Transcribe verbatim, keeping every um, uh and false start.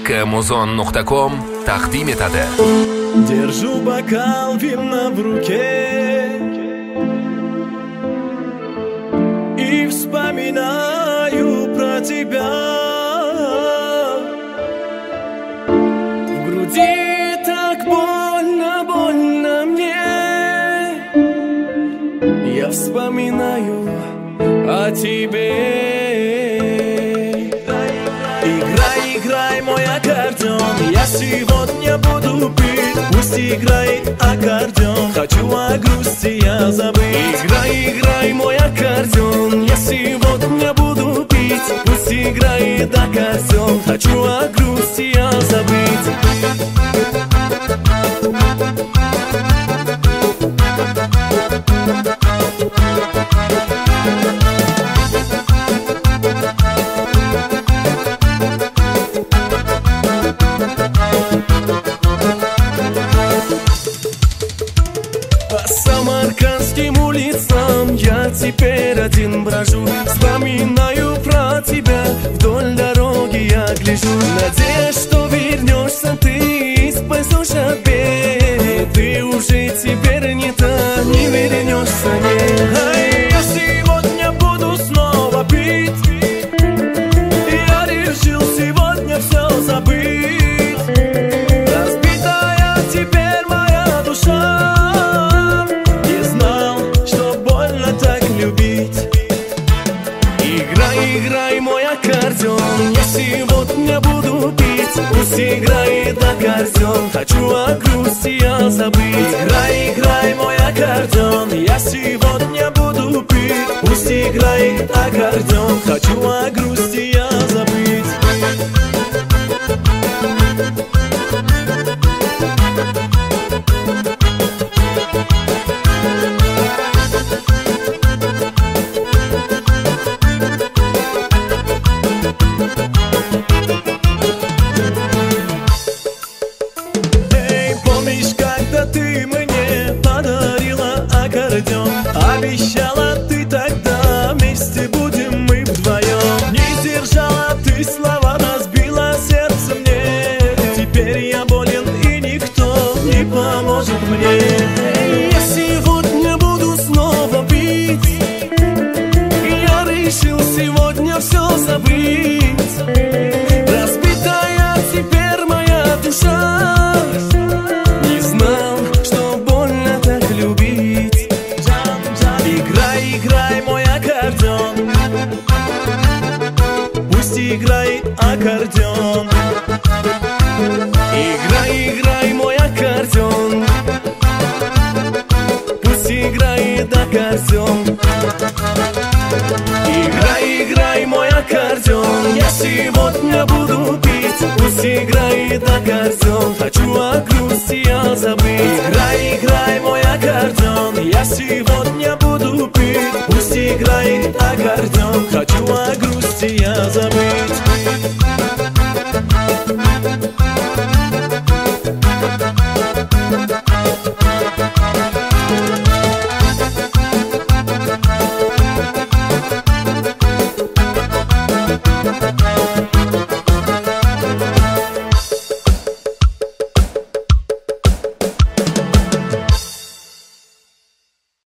Muzon nuqta com taqdim etadi. Держу бокал вина в руке и вспоминаю про тебя. В груди так больно, больно мне. Я вспоминаю о тебе. Играй, играй, мой аккордеон, я сегодня буду пить. Пусть играет аккордеон, хочу о грусти я забыть. Играй, играй, мой аккордеон, я сегодня буду пить. Пусть играет аккордеон, хочу о грусти я забыть. Я теперь один брожу, вспоминаю про тебя, вдоль дороги я гляжу. Надеюсь, что вернешься ты, спасешь от бед. Ты уже теперь не та, не вернешься, нет. Ай, я сегодня буду снова пить. Я решил сегодня все забыть. Разбитая теперь моя душа. Играй, мой аккордеон, я сегодня буду пить. Пусть играет аккордеон, хочу о грусти я забыть. Играй, играй, мой аккордеон, я сегодня буду пить. Пусть играет аккордеон, хочу о грусти я забыть. Ты мне подарила аккордеон, обещала ты тогда, вместе будем мы вдвоем. Не сдержала ты слова, разбила сердце мне. Теперь я болен и никто не поможет мне. Я сегодня буду снова пить. Я решил сегодня все забыть. Разбитая теперь моя душа. Пусть играет аккордеон. Играй, играй, мой аккордеон. Пусть играет аккордеон. Играй, играй, мой аккордеон, я сегодня буду пить. Пусть играет аккордеон, хочу о грусти я забыть. Играй, играй, мой аккордеон, я сегодня буду пить. Пусть играет аккордеон, хочу о грусти я забыть.